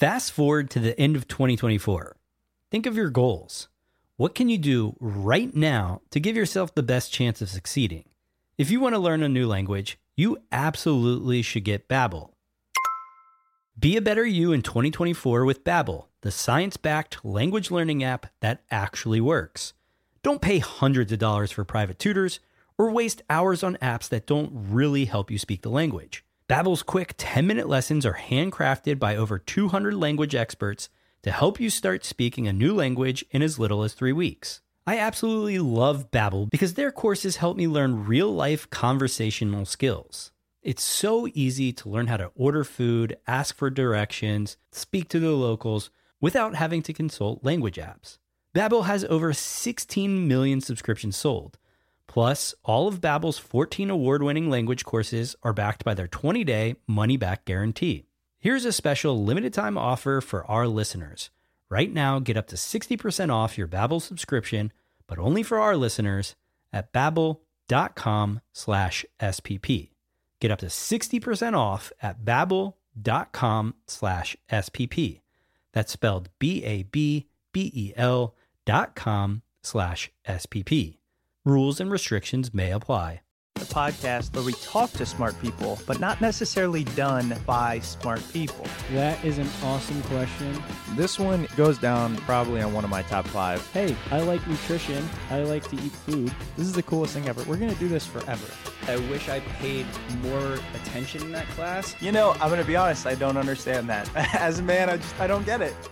Fast forward to the end of 2024. Think of your goals. What can you do right now to give yourself the best chance of succeeding? If you want to learn a new language, you absolutely should get Babbel. Be a better you in 2024 with Babbel, the science-backed language learning app that actually works. Don't pay hundreds of dollars for private tutors or waste hours on apps that don't really help you speak the language. Babbel's quick 10-minute lessons are handcrafted by over 200 language experts to help you start speaking a new language in as little as 3 weeks. I absolutely love Babbel because their courses help me learn real-life conversational skills. It's so easy to learn how to order food, ask for directions, speak to the locals without having to consult language apps. Babbel has over 16 million subscriptions sold. Plus, all of Babbel's 14 award-winning language courses are backed by their 20-day money-back guarantee. Here's a special limited-time offer for our listeners. Right now, get up to 60% off your Babbel subscription, but only for our listeners at babbel.com/SPP. Get up to 60% off at babbel.com/SPP. That's spelled BABBEL.com/SPP. Rules and restrictions may apply. The podcast where we talk to smart people, but not necessarily done by smart people. That is an awesome question. This one goes down probably on one of my top 5. Hey, I like nutrition. I like to eat food. This is the coolest thing ever. We're going to do this forever. I wish I paid more attention in that class. You know, I'm going to be honest, I don't understand that. As a man, I don't get it.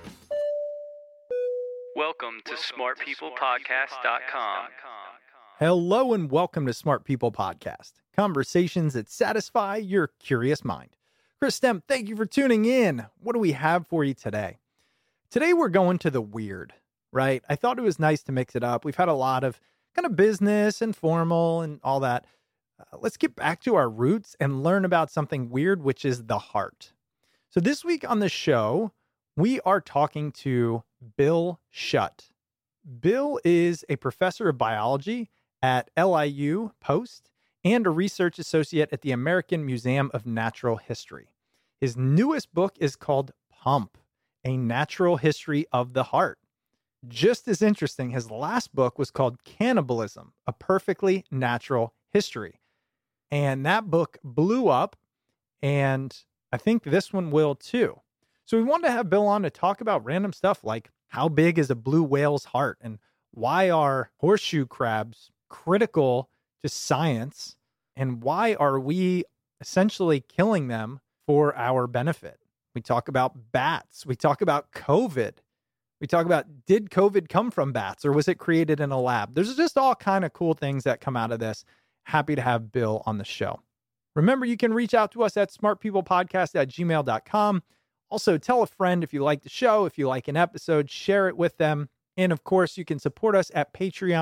Welcome to smartpeoplepodcast.com. Hello and welcome to Smart People Podcast, conversations that satisfy your curious mind. Chris Stemp, thank you for tuning in. What do we have for you today? Today we're going to the weird, right? I thought it was nice to mix it up. We've had a lot of kind of business and formal and all that. Let's get back to our roots and learn about something weird, which is the heart. So this week on the show, we are talking to Bill Schutt. Bill is a professor of biology at LIU Post and a research associate at the American Museum of Natural History. His newest book is called Pump, A Natural History of the Heart. Just as interesting, his last book was called Cannibalism, A Perfectly Natural History. And that book blew up, and I think this one will too. So we wanted to have Bill on to talk about random stuff like how big is a blue whale's heart and why are horseshoe crabs critical to science, and why are we essentially killing them for our benefit? We talk about bats. We talk about COVID. We talk about, did COVID come from bats or was it created in a lab? There's just all kind of cool things that come out of this. Happy to have Bill on the show. Remember, you can reach out to us at smartpeoplepodcast@gmail.com. Also, tell a friend if you like the show, if you like an episode, share it with them. And of course, you can support us at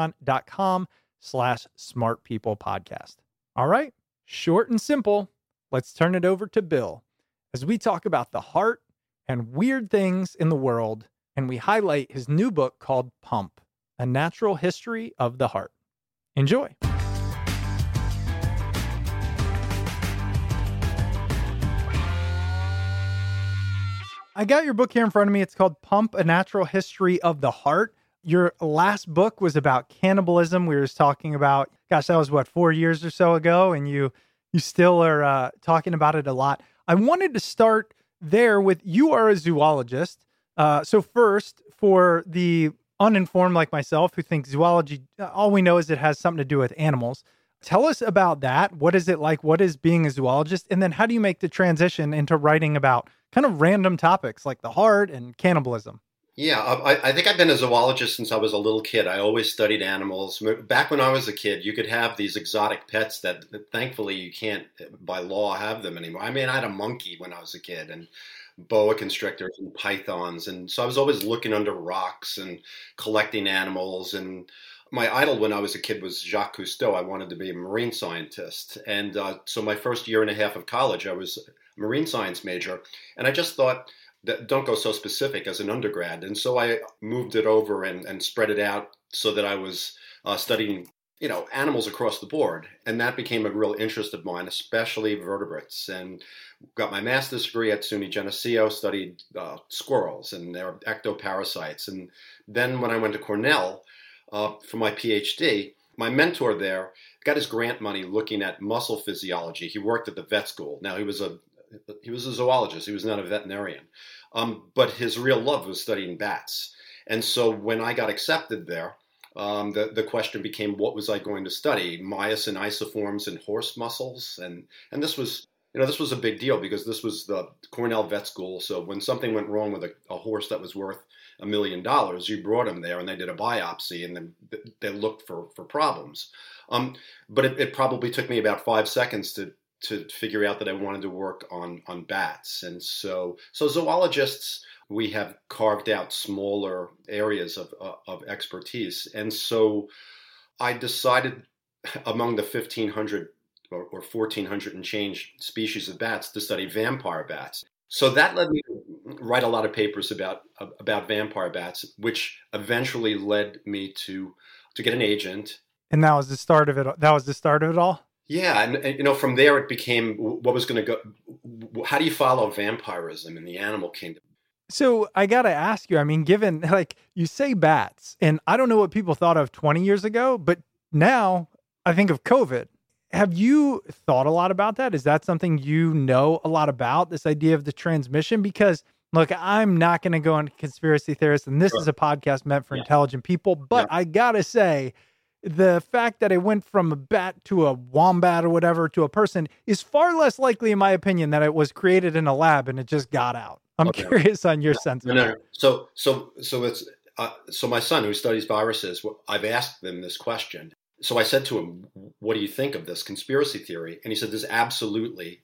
patreon.com/smartpeoplepodcast. All right, short and simple. Let's turn it over to Bill as we talk about the heart and weird things in the world. And we highlight his new book called Pump, A Natural History of the Heart. Enjoy. I got your book here in front of me. It's called Pump, A Natural History of the Heart. Your last book was about cannibalism. We were just talking about, gosh, that was 4 years or so ago, and you still are talking about it a lot. I wanted to start there with, you are a zoologist. So first, for the uninformed like myself who thinks zoology, all we know is it has something to do with animals. Tell us about that. What is it like? What is being a zoologist? And then how do you make the transition into writing about kind of random topics like the heart and cannibalism? Yeah, I think I've been a zoologist since I was a little kid. I always studied animals. Back when I was a kid, you could have these exotic pets that thankfully you can't, by law, have them anymore. I mean, I had a monkey when I was a kid and boa constrictors and pythons. And so I was always looking under rocks and collecting animals. And my idol when I was a kid was Jacques Cousteau. I wanted to be a marine scientist. And so my first year and a half of college, I was a marine science major. And I just thought, don't go so specific as an undergrad. And so I moved it over and spread it out so that I was studying animals across the board. And that became a real interest of mine, especially vertebrates. And got my master's degree at SUNY Geneseo, studied squirrels and their ectoparasites. And then when I went to Cornell for my PhD, my mentor there got his grant money looking at muscle physiology. He worked at the vet school. Now, he was a zoologist. He was not a veterinarian. But his real love was studying bats. And so when I got accepted there, the question became, what was I going to study? Myosin isoforms in horse muscles. And this was a big deal because this was the Cornell Vet School. So when something went wrong with a horse that was worth $1 million, you brought him there and they did a biopsy and then they looked for problems. But it probably took me about 5 seconds to figure out that I wanted to work on bats. And so zoologists, we have carved out smaller areas of expertise. And so I decided among the 1,500 or 1,400 and change species of bats to study vampire bats. So that led me to write a lot of papers about vampire bats, which eventually led me to get an agent. And that was the start of it. That was the start of it all? Yeah, and from there it became what was going to go. How do you follow vampirism in the animal kingdom? So I got to ask you, I mean, given like you say bats, and I don't know what people thought of 20 years ago, but now I think of COVID. Have you thought a lot about that? Is that something you know a lot about, this idea of the transmission? Because look, I'm not going to go on conspiracy theorists, and this is a podcast meant for intelligent people, but I got to say, the fact that it went from a bat to a wombat or whatever to a person is far less likely, in my opinion, that it was created in a lab and it just got out. I'm curious on your sense of that. So it's so my son, who studies viruses, I've asked them this question. So I said to him, "What do you think of this conspiracy theory?" And he said, "There's absolutely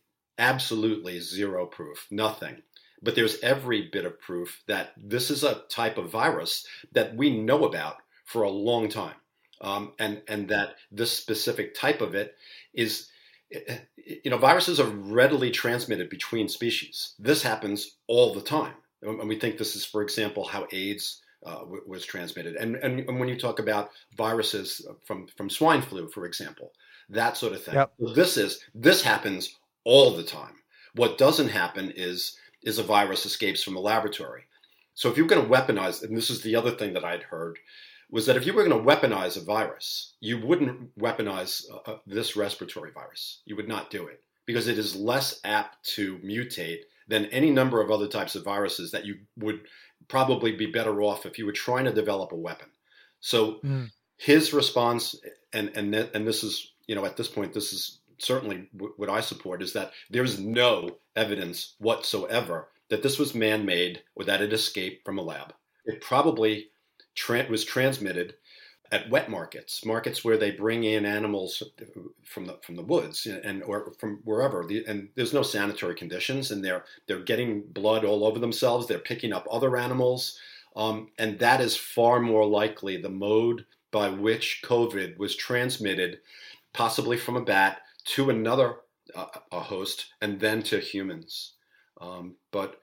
zero proof, nothing. But there's every bit of proof that this is a type of virus that we know about for a long time." And that this specific type of it is, viruses are readily transmitted between species. This happens all the time. And we think this is, for example, how AIDS was transmitted. And when you talk about viruses from swine flu, for example, that sort of thing. Yep. This happens all the time. What doesn't happen is a virus escapes from a laboratory. So if you're going to weaponize, and this is the other thing that I'd heard, was that if you were going to weaponize a virus, you wouldn't weaponize this respiratory virus. You would not do it because it is less apt to mutate than any number of other types of viruses that you would probably be better off if you were trying to develop a weapon. So his response, and this is, at this point, this is certainly what I support, is that there's no evidence whatsoever that this was man-made or that it escaped from a lab. It probably was transmitted at wet markets where they bring in animals from the woods or from wherever, and there's no sanitary conditions, and they're getting blood all over themselves. They're picking up other animals, and that is far more likely the mode by which COVID was transmitted, possibly from a bat to another a host, and then to humans. But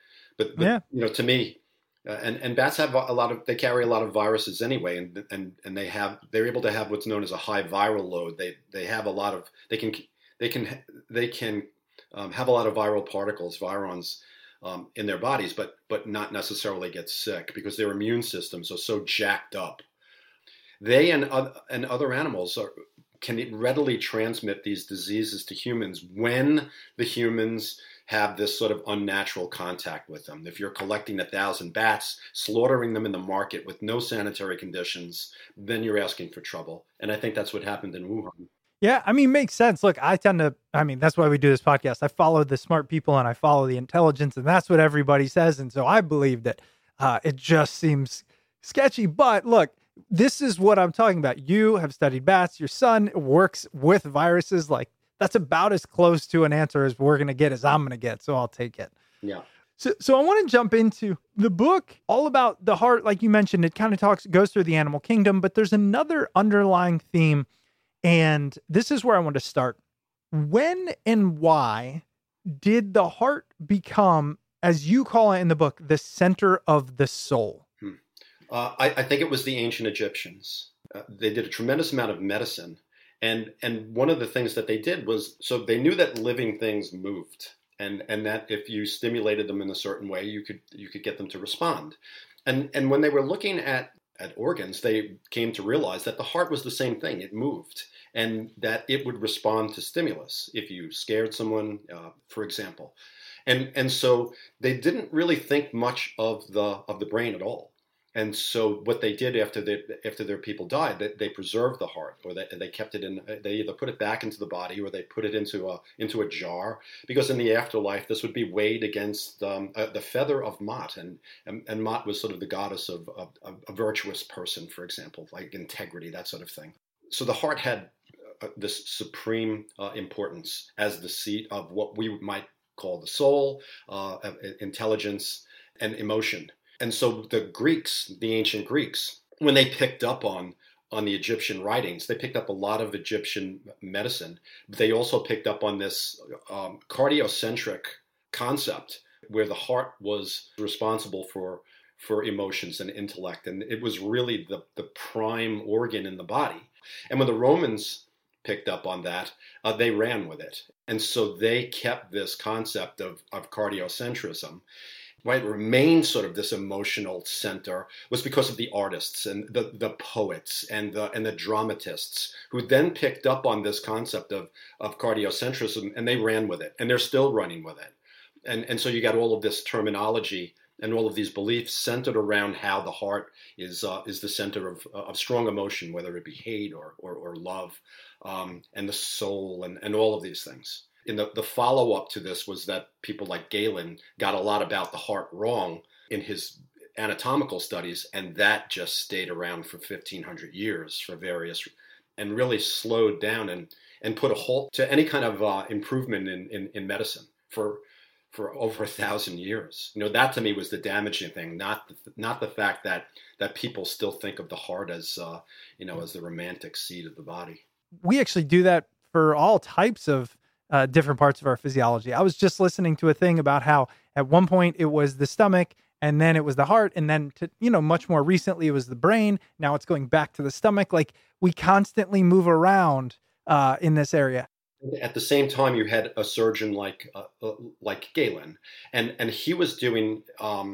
to me. And bats have they carry a lot of viruses anyway, and they're able to have what's known as a high viral load. They have a lot of they can have a lot of viral particles, virons, in their bodies, but not necessarily get sick because their immune systems are so jacked up. They and other animals can readily transmit these diseases to humans when the humans have this sort of unnatural contact with them. If you're collecting 1,000 bats, slaughtering them in the market with no sanitary conditions, then you're asking for trouble. And I think that's what happened in Wuhan. Yeah, makes sense. Look, that's why we do this podcast. I follow the smart people and I follow the intelligence, and that's what everybody says. And so I believe that it just seems sketchy. But look, this is what I'm talking about. You have studied bats. Your son works with viruses. Like, that's about as close to an answer as we're going to get as I'm going to get. So I'll take it. Yeah. So I want to jump into the book, all about the heart. Like you mentioned, it kind of goes through the animal kingdom, but there's another underlying theme. And this is where I want to start. When and why did the heart become, as you call it in the book, the center of the soul? I think it was the ancient Egyptians. They did a tremendous amount of medicine And one of the things that they did was, so they knew that living things moved, and that if you stimulated them in a certain way, you could get them to respond. And when they were looking at organs, they came to realize that the heart was the same thing. It moved, and that it would respond to stimulus if you scared someone, for example. And so they didn't really think much of the brain at all. And so what they did after their people died, they preserved the heart, or they kept it in. They either put it back into the body, or they put it into a jar, because in the afterlife this would be weighed against the feather of Ma'at, and Ma'at was sort of the goddess of a virtuous person, for example, like integrity, that sort of thing. So the heart had this supreme importance as the seat of what we might call the soul, intelligence, and emotion. And so the Greeks, the ancient Greeks, when they picked up on the Egyptian writings, they picked up a lot of Egyptian medicine. But they also picked up on this cardiocentric concept where the heart was responsible for emotions and intellect. And it was really the prime organ in the body. And when the Romans picked up on that, they ran with it. And so they kept this concept of cardiocentrism. Why it remained sort of this emotional center was because of the artists and the poets and the dramatists, who then picked up on this concept of cardiocentrism, and they ran with it, and they're still running with it. And so you got all of this terminology and all of these beliefs centered around how the heart is the center of strong emotion, whether it be hate or love, and the soul and all of these things. In the follow-up to this was that people like Galen got a lot about the heart wrong in his anatomical studies, and that just stayed around for 1,500 years for various, and really slowed down and put a halt to any kind of improvement in medicine for over 1,000 years. That to me was the damaging thing, not the fact that people still think of the heart as as the romantic seat of the body. We actually do that for all types of different parts of our physiology. I was just listening to a thing about how at one point it was the stomach, and then it was the heart, and then much more recently it was the brain. Now it's going back to the stomach. Like, we constantly move around in this area. At the same time, you had a surgeon like Galen, and he was doing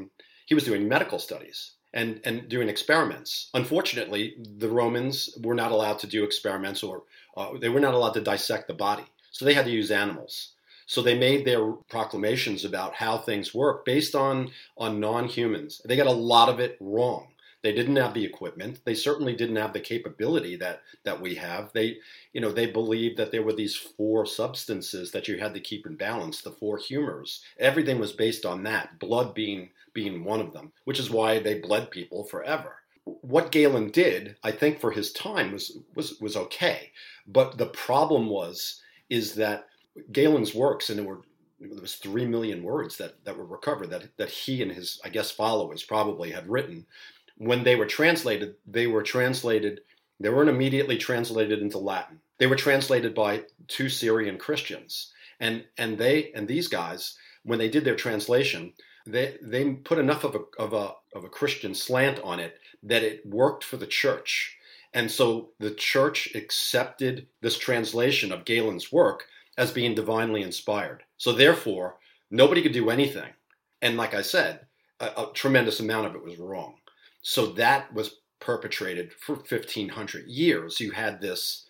medical studies and doing experiments. Unfortunately, the Romans were not allowed to do experiments, or they were not allowed to dissect the body. So they had to use animals. So they made their proclamations about how things work based on non-humans. They got a lot of it wrong. They didn't have the equipment. They certainly didn't have the capability that we have. They believed that there were these 4 substances that you had to keep in balance, the 4 humors. Everything was based on that, blood being one of them, which is why they bled people forever. What Galen did, I think, for his time was okay. But the problem is that Galen's works, and there was 3 million words that were recovered that he and his, I guess, followers probably had written. When they were translated, they weren't immediately translated into Latin. They were translated by 2 Syrian Christians, and these guys, when they did their translation, they put enough of a Christian slant on it that it worked for the church. And so the church accepted this translation of Galen's work as being divinely inspired. So therefore, nobody could do anything. And like I said, a tremendous amount of it was wrong. So that was perpetrated for 1,500 years. You had this,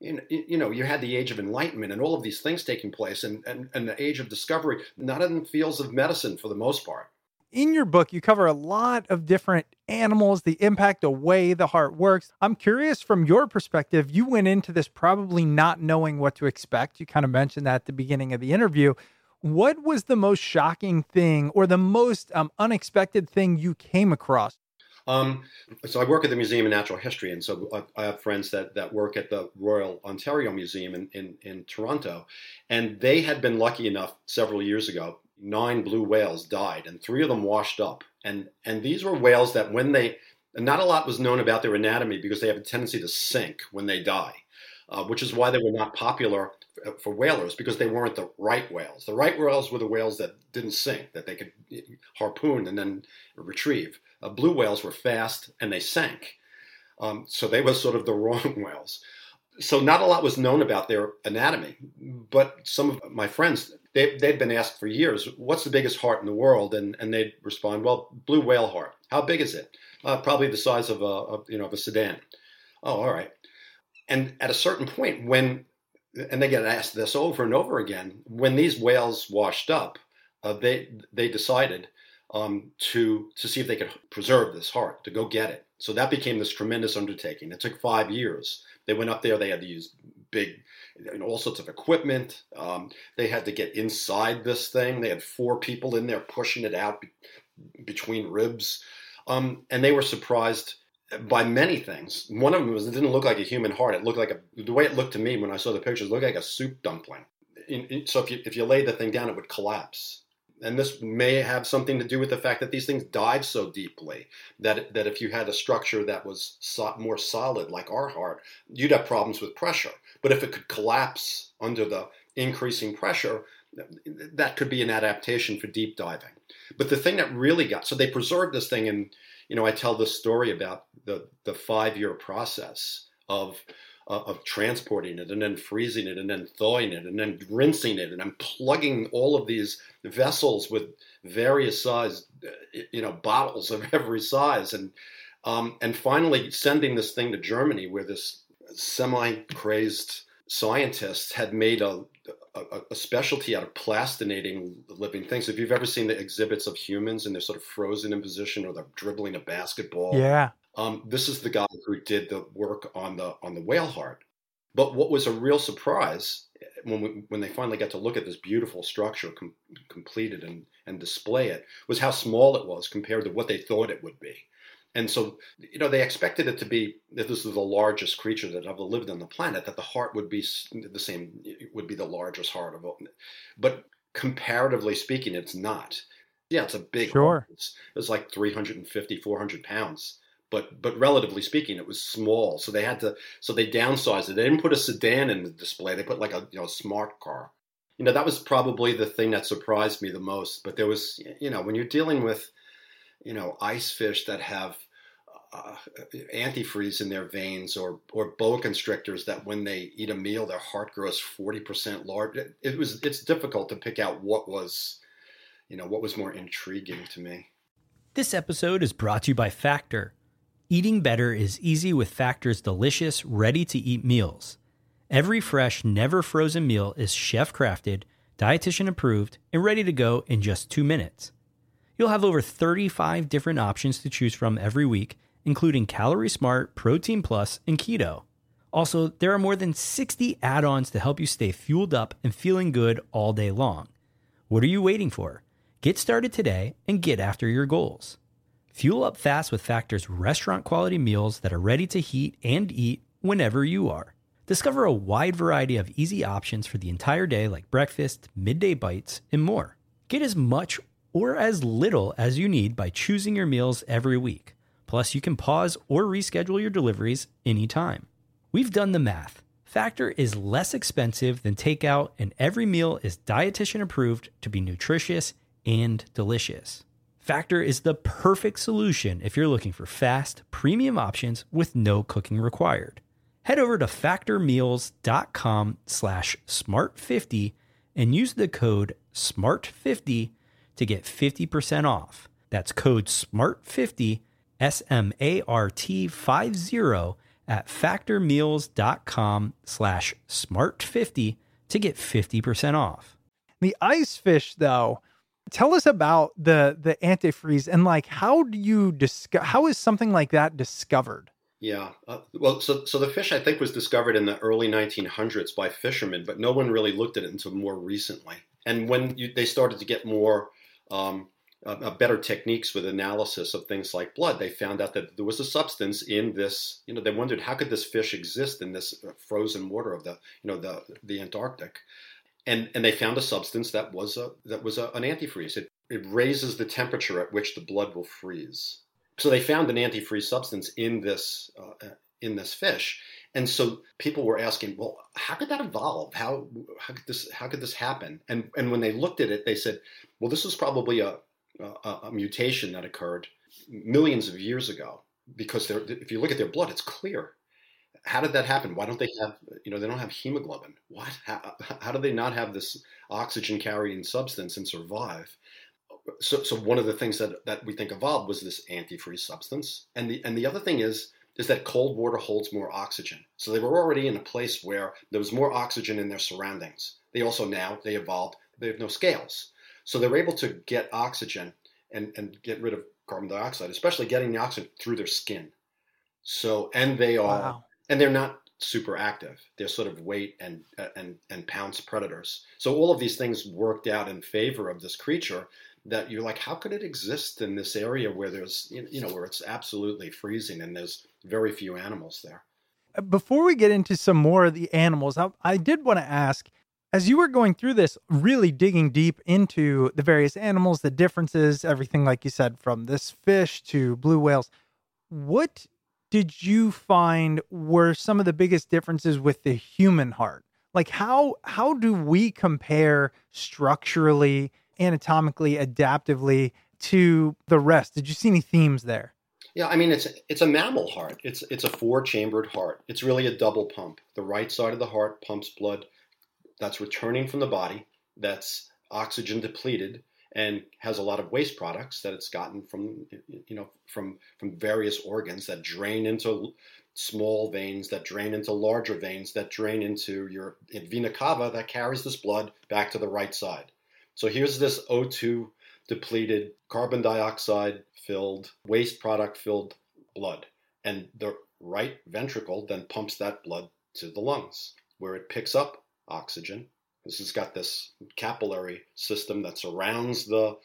you had the Age of Enlightenment and all of these things taking place, and the Age of Discovery, not in the fields of medicine for the most part. In your book, you cover a lot of different animals, the impact, the way the heart works. I'm curious, from your perspective, you went into this probably not knowing what to expect. You kind of mentioned that at the beginning of the interview. What was the most shocking thing, or the most unexpected thing you came across? So I work at the Museum of Natural History, and so I have friends that work at the Royal Ontario Museum in Toronto, and they had been lucky enough several years ago. 9 blue whales died, and 3 of them washed up. And these were whales that not a lot was known about their anatomy, because they have a tendency to sink when they die, which is why they were not popular for whalers, because they weren't the right whales. The right whales were the whales that didn't sink, that they could harpoon and then retrieve. Blue whales were fast and they sank. So they were sort of the wrong whales. So not a lot was known about their anatomy, but some of my friends, they'd been asked for years, what's the biggest heart in the world? And they'd respond, well, blue whale heart. How big is it? Probably the size of a sedan. Oh, all right. And at a certain point and they get asked this over and over again, when these whales washed up, they decided to see if they could preserve this heart, to go get it. So that became this tremendous undertaking. It took 5 years. They went up there. They had to use big, all sorts of equipment. They had to get inside this thing. They had 4 people in there pushing it out between ribs. And they were surprised by many things. One of them was it didn't look like a human heart. It looked like the way it looked to me when I saw the pictures, it looked like a soup dumpling. So if you laid the thing down, it would collapse. And this may have something to do with the fact that these things dive so deeply that if you had a structure that was more solid, like our heart, you'd have problems with pressure. But if it could collapse under the increasing pressure, that could be an adaptation for deep diving. But the thing that really so they preserved this thing, and I tell this story about the 5-year process of transporting it and then freezing it and then thawing it and then rinsing it and then plugging all of these vessels with various size, bottles of every size, and finally sending this thing to Germany, where this semi-crazed scientist had made a specialty out of plastinating living things. If you've ever seen the exhibits of humans and they're sort of frozen in position or they're dribbling a basketball, Yeah. This is the guy who did the work on the whale heart. But what was a real surprise when they finally got to look at this beautiful structure completed and display it was how small it was compared to what they thought it would be. And so, they expected it to be, that this is the largest creature that ever lived on the planet, that the heart would be the same, would be the largest heart of all. But comparatively speaking, it's not. Yeah, it's a big heart. It's like 350, 400 pounds. But relatively speaking, it was small. So they downsized it. They didn't put a sedan in the display. They put like a smart car. That was probably the thing that surprised me the most. But there was, when you're dealing with, ice fish that have antifreeze in their veins, or boa constrictors that when they eat a meal, their heart grows 40% larger. It's difficult to pick out what was more intriguing to me. This episode is brought to you by Factor. Eating better is easy with Factor's delicious, ready-to-eat meals. Every fresh, never frozen meal is chef-crafted, dietitian approved, and ready to go in just 2 minutes. You'll have over 35 different options to choose from every week, including Calorie Smart, Protein Plus, and Keto. Also, there are more than 60 add-ons to help you stay fueled up and feeling good all day long. What are you waiting for? Get started today and get after your goals. Fuel up fast with Factor's restaurant-quality meals that are ready to heat and eat whenever you are. Discover a wide variety of easy options for the entire day, like breakfast, midday bites, and more. Get as much or as little as you need by choosing your meals every week. Plus, you can pause or reschedule your deliveries anytime. We've done the math. Factor is less expensive than takeout, and every meal is dietitian approved to be nutritious and delicious. Factor is the perfect solution if you're looking for fast, premium options with no cooking required. Head over to factormeals.com/smart50 and use the code SMART50 to get 50% off. That's code SMART50, SMART50 at factormeals.com/smart50 to get 50% off. The ice fish, though, tell us about the antifreeze and how is something like that discovered? Yeah. So the fish, I think, was discovered in the early 1900s by fishermen, but no one really looked at it until more recently. And when they started to get more better techniques with analysis of things like blood, they found out that there was a substance in this. They wondered, how could this fish exist in this frozen water of the Antarctic? And they found a substance that was an antifreeze. It raises the temperature at which the blood will freeze. So they found an antifreeze substance in this fish, and so people were asking, well, how could that evolve? How could this happen? And when they looked at it, they said, well, this was probably a mutation that occurred millions of years ago, because if you look at their blood, it's clear. how did that happen? Why don't they have, they don't have hemoglobin? What? How do they not have this oxygen carrying substance and survive? So one of the things that we think evolved was this antifreeze substance. And the other thing is that cold water holds more oxygen. So they were already in a place where there was more oxygen in their surroundings. They evolved, they have no scales. So they were able to get oxygen and get rid of carbon dioxide, especially getting the oxygen through their skin. So, and they're not super active. They're sort of weight and pounce predators. So all of these things worked out in favor of this creature that you're like, how could it exist in this area where there's, where it's absolutely freezing and there's very few animals there? Before we get into some more of the animals, I did want to ask, as you were going through this, really digging deep into the various animals, the differences, everything like you said, from this fish to blue whales, what did you find were some of the biggest differences with the human heart? Like how do we compare structurally, anatomically, adaptively to the rest? Did you see any themes there? Yeah, I mean, it's a mammal heart. It's a 4-chambered heart. It's really a double pump. The right side of the heart pumps blood that's returning from the body, that's oxygen depleted, and has a lot of waste products that it's gotten from various organs that drain into small veins, that drain into larger veins, that drain into your vena cava that carries this blood back to the right side. So here's this O2 depleted, carbon dioxide filled, waste product filled blood. And the right ventricle then pumps that blood to the lungs, where it picks up oxygen. This has got this capillary system that surrounds the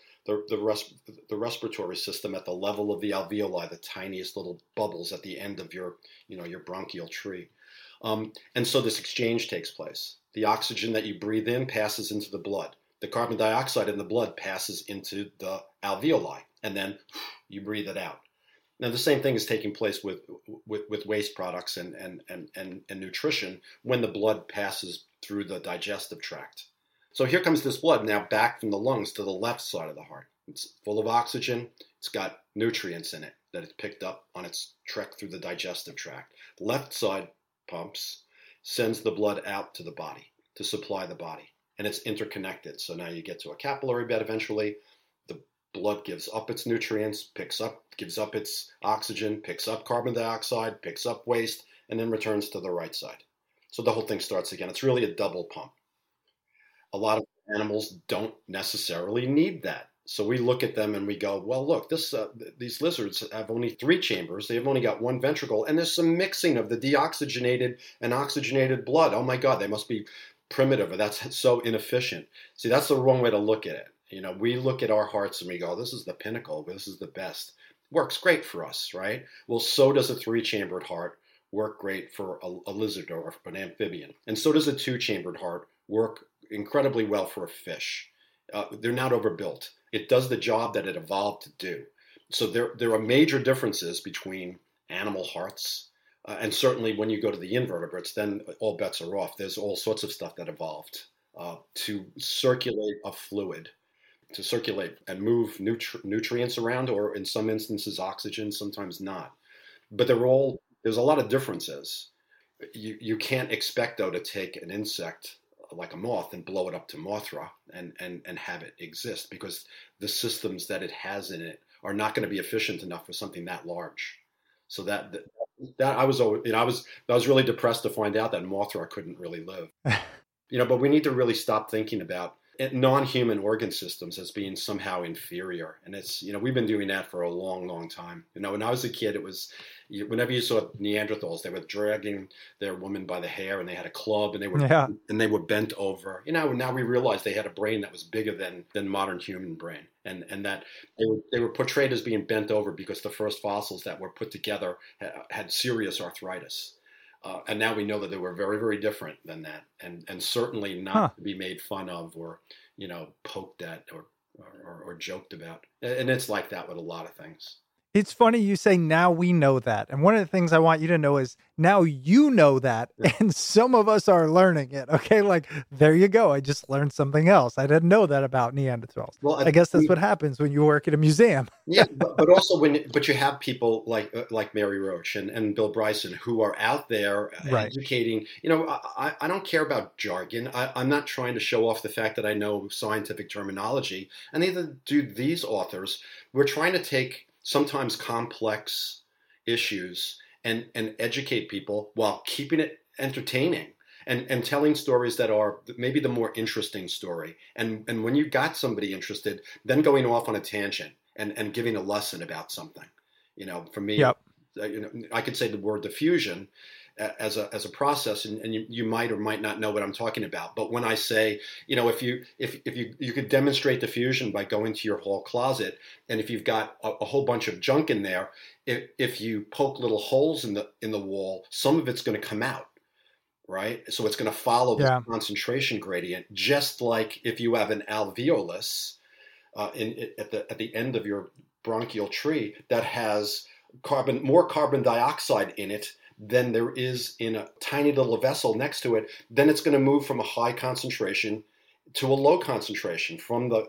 respiratory system at the level of the alveoli, the tiniest little bubbles at the end of your bronchial tree. And so this exchange takes place. The oxygen that you breathe in passes into the blood. The carbon dioxide in the blood passes into the alveoli, and then you breathe it out. Now, the same thing is taking place with waste products and nutrition when the blood passes through the digestive tract. So here comes this blood now back from the lungs to the left side of the heart. It's full of oxygen. It's got nutrients in it that it's picked up on its trek through the digestive tract. The left side pumps, sends the blood out to the body to supply the body. And it's interconnected. So now you get to a capillary bed eventually. The blood gives up its nutrients, gives up its oxygen, picks up carbon dioxide, picks up waste, and then returns to the right side. So the whole thing starts again. It's really a double pump. A lot of animals don't necessarily need that. So we look at them and we go, well, look, these lizards have only 3 chambers. They've only got 1 ventricle, and there's some mixing of the deoxygenated and oxygenated blood. Oh my God, they must be primitive, or that's so inefficient. See, that's the wrong way to look at it. We look at our hearts and we go, this is the pinnacle, this is the best. Works great for us, right? Well, so does a 3-chambered heart work great for a lizard or an amphibian. And so does a 2-chambered heart work incredibly well for a fish. They're not overbuilt. It does the job that it evolved to do. So there are major differences between animal hearts. And certainly when you go to the invertebrates, then all bets are off. There's all sorts of stuff that evolved to circulate a fluid, to circulate and move nutrients around, or in some instances oxygen, sometimes not. But there's a lot of differences. You can't expect, though, to take an insect like a moth and blow it up to Mothra and have it exist, because the systems that it has in it are not going to be efficient enough for something that large. So that I was really depressed to find out that Mothra couldn't really live. But we need to really stop thinking about non-human organ systems as being somehow inferior. And it's, we've been doing that for a long, long time. When I was a kid, it was, whenever you saw Neanderthals, they were dragging their woman by the hair and they had a club and they were bent over. Now we realize they had a brain that was bigger than modern human brain. And that they were portrayed as being bent over because the first fossils that were put together had serious arthritis. And now we know that they were very, very different than that, and certainly not to be made fun of or, poked at or joked about. And it's like that with a lot of things. It's funny you say now we know that. And one of the things I want you to know is now you know that. Yeah. And some of us are learning it. Okay. Like, there you go. I just learned something else. I didn't know that about Neanderthals. Well, I guess that's what happens when you work at a museum. Yeah, but also but you have people like Mary Roach and Bill Bryson who are out there Right. educating. I don't care about jargon. I'm not trying to show off the fact that I know scientific terminology, and neither do these authors. We're trying to take sometimes complex issues and educate people while keeping it entertaining. And telling stories that are maybe the more interesting story. And when you got somebody interested, then going off on a tangent and giving a lesson about something. For me, Yep. I could say the word diffusion as a process, and you might or might not know what I'm talking about. But when I say, if you could demonstrate diffusion by going to your hall closet, and if you've got a whole bunch of junk in there, if you poke little holes in the wall, some of it's going to come out. Right? So it's going to follow the concentration gradient, just like if you have an alveolus at the end of your bronchial tree that has more carbon dioxide in it than there is in a tiny little vessel next to it, then it's going to move from a high concentration to a low concentration from the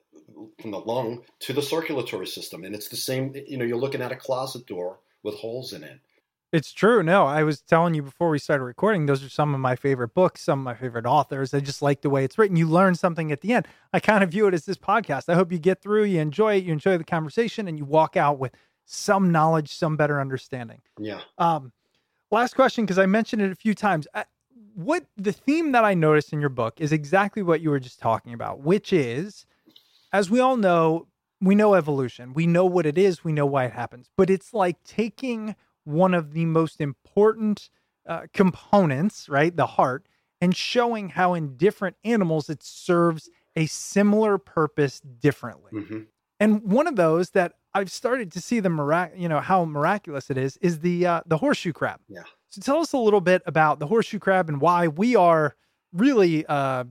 lung to the circulatory system. And it's the same, you're looking at a closet door with holes in it. It's true. No, I was telling you before we started recording, those are some of my favorite books, some of my favorite authors. I just like the way it's written. You learn something at the end. I kind of view it as this podcast. I hope you get through, you enjoy it, you enjoy the conversation, and you walk out with some knowledge, some better understanding. Yeah. Last question, because I mentioned it a few times. What the theme that I noticed in your book is exactly what you were just talking about, which is, as we all know, we know evolution. We know what it is. We know why it happens. But it's like taking one of the most important components, right? The heart, and showing how in different animals it serves a similar purpose differently. Mm-hmm. And one of those that I've started to see how miraculous it is the horseshoe crab. Yeah. So tell us a little bit about the horseshoe crab and why we are really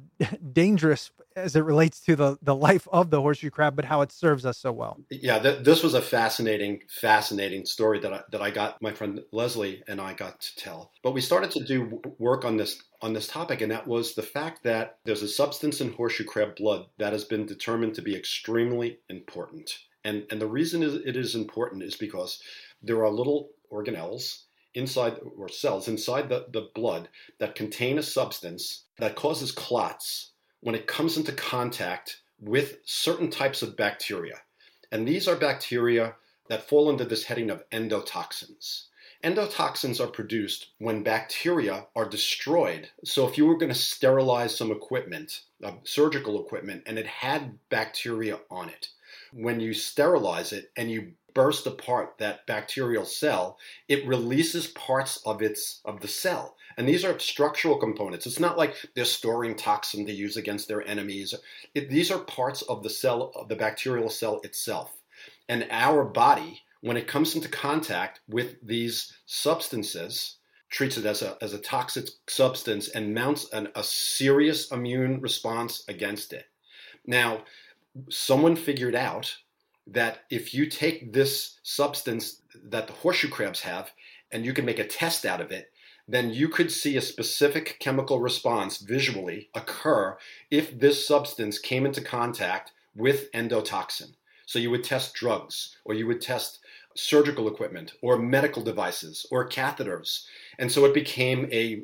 dangerous as it relates to the life of the horseshoe crab, but how it serves us so well. Yeah, this was a fascinating story that I got my friend Leslie and I got to tell. But we started to do work on this topic, and that was the fact that there's a substance in horseshoe crab blood that has been determined to be extremely important. And the reason it is important is because there are little organelles inside, or cells inside the blood, that contain a substance that causes clots when it comes into contact with certain types of bacteria. And these are bacteria that fall under this heading of endotoxins. Endotoxins are produced when bacteria are destroyed. So if you were going to sterilize some equipment, surgical equipment, and it had bacteria on it, when you sterilize it and you burst apart that bacterial cell, it releases parts of the cell. And these are structural components. It's not like they're storing toxin to use against their enemies. These are parts of the cell, of the bacterial cell itself. And our body, when it comes into contact with these substances, treats it as a toxic substance and mounts a serious immune response against it. Now, someone figured out that if you take this substance that the horseshoe crabs have and you can make a test out of it, then you could see a specific chemical response visually occur if this substance came into contact with endotoxin. So you would test drugs, or you would test surgical equipment, or medical devices, or catheters. And so it became a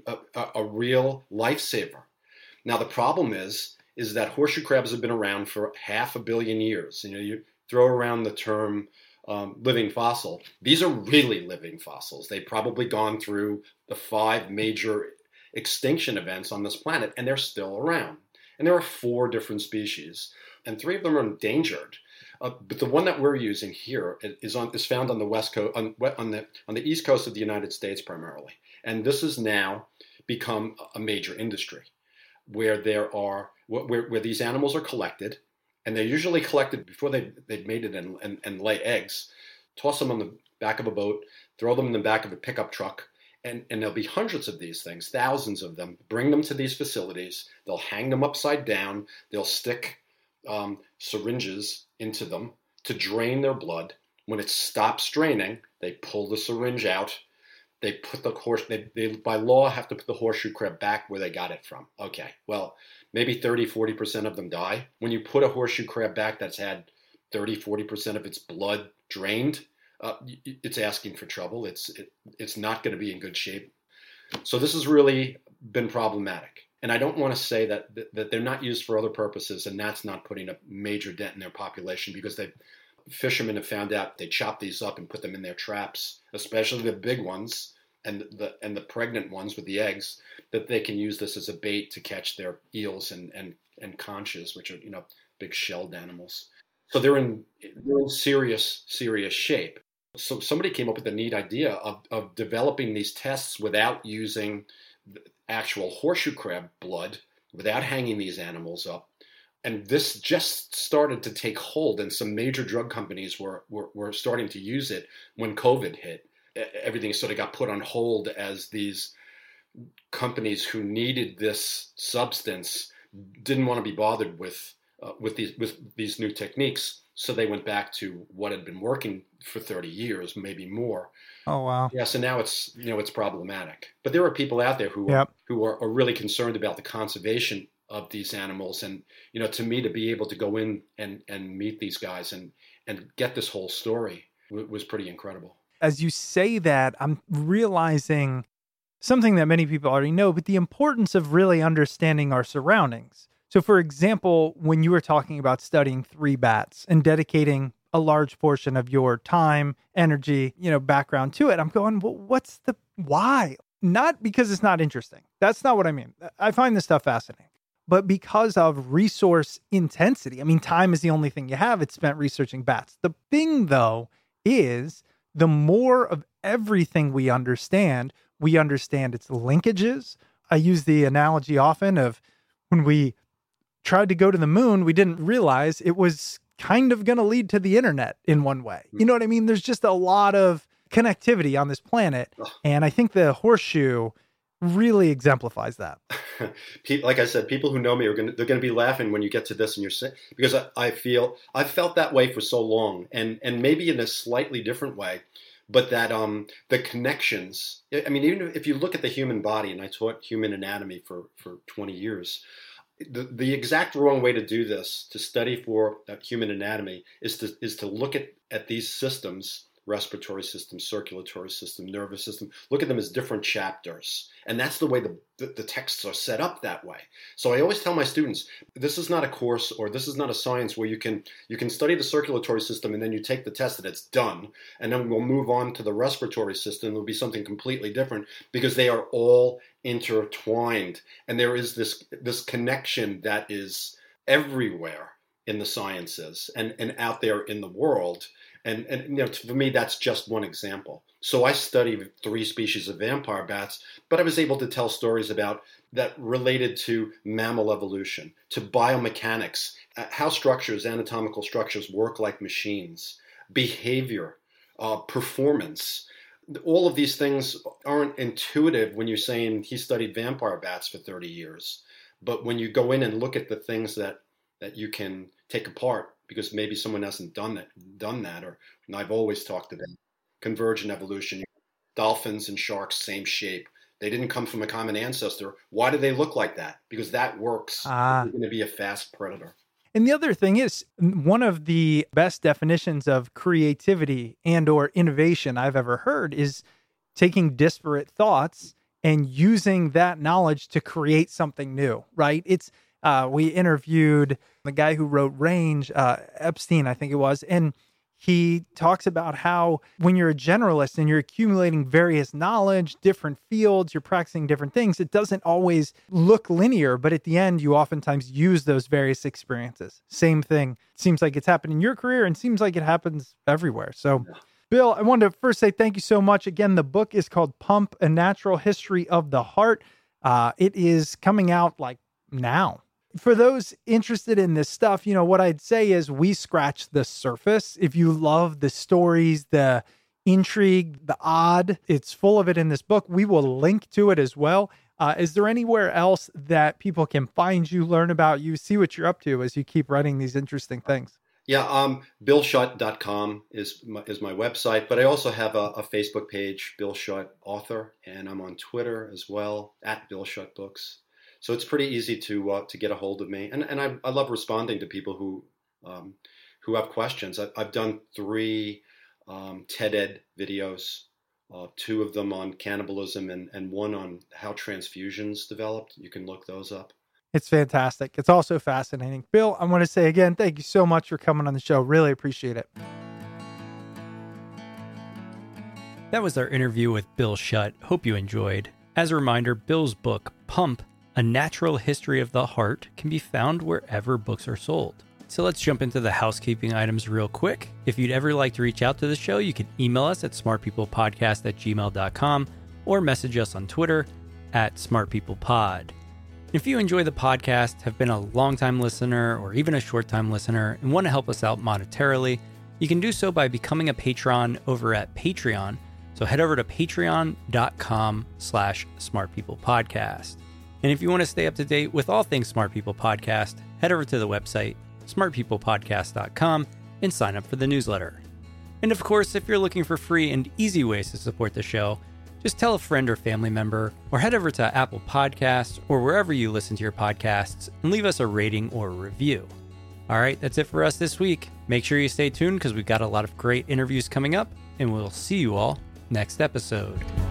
real lifesaver. Now the problem is that horseshoe crabs have been around for 500 million years. You throw around the term living fossil. These are really living fossils. They've probably gone through the 5 major extinction events on this planet, and they're still around. And there are 4 different species, and 3 of them are endangered. But the one that we're using here is found on the west coast, on the east coast of the United States primarily. And this has now become a major industry, where where these animals are collected. And they're usually collected before they've mated and lay eggs. Toss them on the back of a boat, throw them in the back of a pickup truck, and there'll be hundreds of these things, thousands of them. Bring them to these facilities. They'll hang them upside down. They'll stick syringes into them to drain their blood. When it stops straining, they pull the syringe out. They put the they by law have to put the horseshoe crab back where they got it from. Okay, well, maybe 30-40% of them die. When you put a horseshoe crab back that's had 30-40% of its blood drained, it's asking for trouble. It's not going to be in good shape. So this has really been problematic. And I don't want to say that they're not used for other purposes, and that's not putting a major dent in their population, because fishermen have found out they chop these up and put them in their traps, especially the big ones and the pregnant ones with the eggs, that they can use this as a bait to catch their eels and conchs, which are, big shelled animals. So they're in serious shape. So somebody came up with the neat idea of developing these tests without using actual horseshoe crab blood, without hanging these animals up. And this just started to take hold, and some major drug companies were starting to use it when COVID hit. Everything sort of got put on hold as these companies who needed this substance didn't want to be bothered with these new techniques. So they went back to what had been working for 30 years, maybe more. Oh, wow. Yeah, so now it's problematic. But there are people out there who are really concerned about the conservation of these animals. And, to me, to be able to go in and meet these guys and get this whole story was pretty incredible. As you say that, I'm realizing something that many people already know, but the importance of really understanding our surroundings. So, for example, when you were talking about studying 3 bats and dedicating a large portion of your time, energy, background to it, I'm going, well, what's the why? Not because it's not interesting. That's not what I mean. I find this stuff fascinating. But because of resource intensity. I mean, time is the only thing you have. It's spent researching bats. The thing, though, is the more of everything we understand its linkages. I use the analogy often of when we tried to go to the moon, we didn't realize it was kind of going to lead to the internet in one way. You know what I mean? There's just a lot of connectivity on this planet. And I think the horseshoe really exemplifies that. Like I said, people who know me they're going to be laughing when you get to this and you're saying, because I've felt that way for so long, and maybe in a slightly different way, but that the connections. I mean, even if you look at the human body, and I taught human anatomy for 20 years. The exact wrong way to do this, to study for human anatomy, is to look at these systems, respiratory system, circulatory system, nervous system, look at them as different chapters. And that's the way the texts are set up that way. So I always tell my students, this is not a course, or this is not a science where you can study the circulatory system and then you take the test and it's done. And then we'll move on to the respiratory system. It'll be something completely different, because they are all intertwined. And there is this connection that is everywhere in the sciences and out there in the world. And for me, that's just one example. So I studied 3 species of vampire bats, but I was able to tell stories about that related to mammal evolution, to biomechanics, how anatomical structures work like machines, behavior, performance. All of these things aren't intuitive when you're saying he studied vampire bats for 30 years. But when you go in and look at the things that you can take apart, because maybe someone hasn't done that, or I've always talked about convergent evolution. Dolphins and sharks, same shape. They didn't come from a common ancestor. Why do they look like that? Because that works. You're going to be a fast predator. And the other thing is, one of the best definitions of creativity and or innovation I've ever heard is taking disparate thoughts and using that knowledge to create something new, right? We interviewed the guy who wrote Range, Epstein, I think it was, and he talks about how when you're a generalist and you're accumulating various knowledge, different fields, you're practicing different things, it doesn't always look linear, but at the end, you oftentimes use those various experiences. Same thing. Seems like it's happened in your career and seems like it happens everywhere. So, Bill, I wanted to first say thank you so much. Again, the book is called Pump, A Natural History of the Heart. It is coming out like now. For those interested in this stuff, what I'd say is we scratch the surface. If you love the stories, the intrigue, the odd, it's full of it in this book. We will link to it as well. Is there anywhere else that people can find you, learn about you, see what you're up to as you keep writing these interesting things? Yeah, BillSchutt.com is my website, but I also have a Facebook page, Bill Schutt Author, and I'm on Twitter as well, at Bill Schutt Books. So it's pretty easy to get a hold of me, and I love responding to people who have questions. I've done 3 TED Ed videos, 2 of them on cannibalism and 1 on how transfusions developed. You can look those up. It's fantastic. It's also fascinating. Bill, I want to say again, thank you so much for coming on the show. Really appreciate it. That was our interview with Bill Schutt. Hope you enjoyed. As a reminder, Bill's book, Pump, A Natural History of the Heart, can be found wherever books are sold. So let's jump into the housekeeping items real quick. If you'd ever like to reach out to the show, you can email us at smartpeoplepodcast@gmail.com or message us on Twitter @smartpeoplepod. If you enjoy the podcast, have been a long-time listener or even a short-time listener and want to help us out monetarily, you can do so by becoming a patron over at Patreon. So head over to patreon.com/smartpeoplepodcast. And if you want to stay up to date with all things Smart People Podcast, head over to the website smartpeoplepodcast.com and sign up for the newsletter. And of course, if you're looking for free and easy ways to support the show, just tell a friend or family member, or head over to Apple Podcasts or wherever you listen to your podcasts and leave us a rating or a review. All right, that's it for us this week. Make sure you stay tuned because we've got a lot of great interviews coming up, and we'll see you all next episode.